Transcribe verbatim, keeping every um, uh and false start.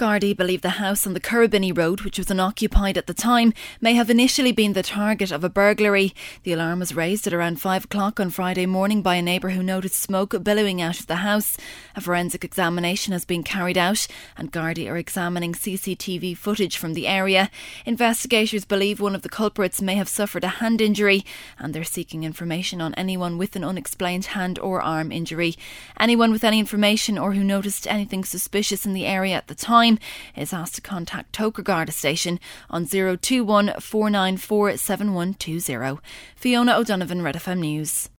Gardaí believe the house on the Currabinny Road, which was unoccupied at the time, may have initially been the target of a burglary. The alarm was raised at around five o'clock on Friday morning by a neighbour who noticed smoke billowing out of the house. A forensic examination has been carried out and Gardaí are examining C C T V footage from the area. Investigators believe one of the culprits may have suffered a hand injury and they're seeking information on anyone with an unexplained hand or arm injury. Anyone with any information or who noticed anything suspicious in the area at the time is asked to contact Toker Garda Station on zero two one four nine four seven one two zero. Fiona O'Donovan, Red F M News.